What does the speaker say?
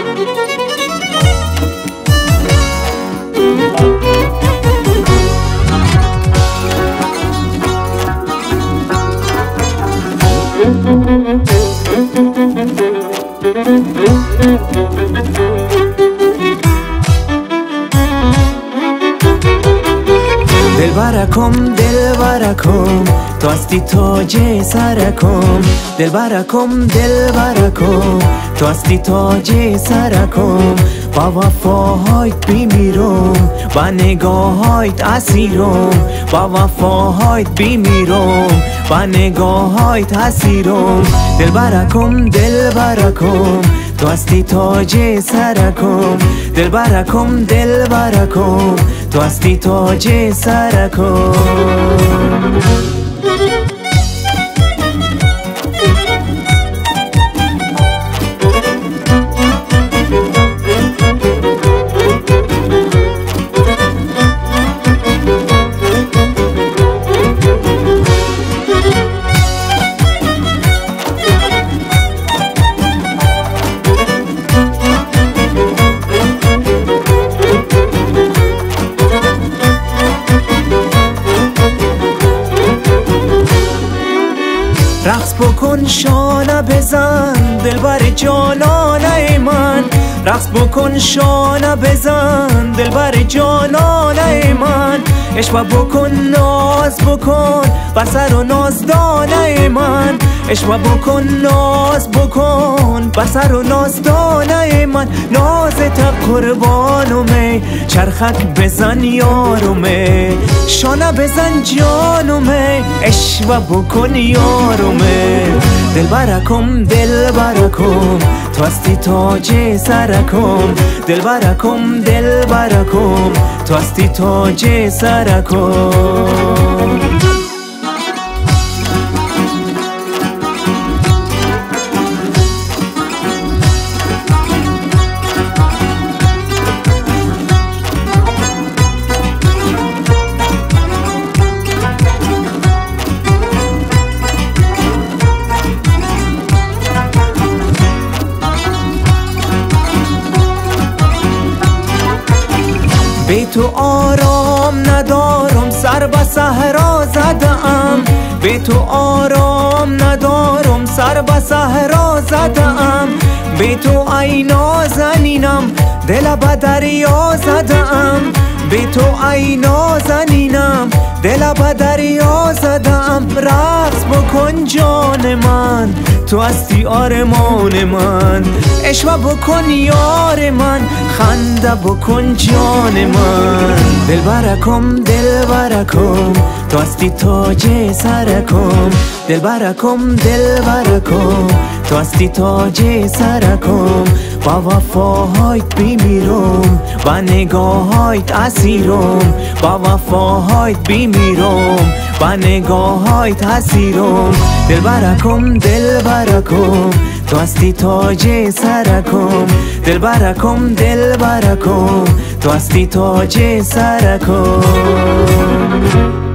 دلبرکم دلبرکم تو هستی تاج سرکم دلبرکم دلبرکم تو هستی تاج سرکم با وفاهایت بیمیرم با نگاهایت اسیرم با وفاهایت بیمیرم با نگاهایت اسیرم دلبرکم دلبرکم تو هستی تاج سرکم دلبرکم دلبرکم تو هستی تاج سرکم رقص بکن شانه بزن دلبر جانانه من رقص بکن شانه بزن دلبر جانانه من عشق بکن ناز بکن بر سر و نازدانه من عشق بکن ناز بکن بر سر و نازدانه من نازت قربانومه چرخک بزن یارومه شانه بزن جانومه عشق بکن یارومه دلبرکم دلبرکم تو هستی تاج سرکم دلبرکم دلبرکم تو هستی تاج سرکم بی تو آرام ندارم سر به صحرا زدم بی تو آرام ندارم سر به صحرا زدم بی تو ای نازنینم دل به دریا زدم بی تو ای نازنینم دل به دریا زدم رقص بکن جان من تو هستی آرمان من عشق بکن یار من خنده بکن جان من دلبرکم دلبرکم تو هستی تاج سرکم دلبرکم دلبرکم تو هستی تاج سرکم با وفاهایت بیمیرم با نگاهایت اسیرم با وفاهایت بیمیرم با نگاهایت اسیرم دلبرکم دلبرکم تو هستی تاج سرکم دلبرکم دلبرکم تو هستی تاج سرکم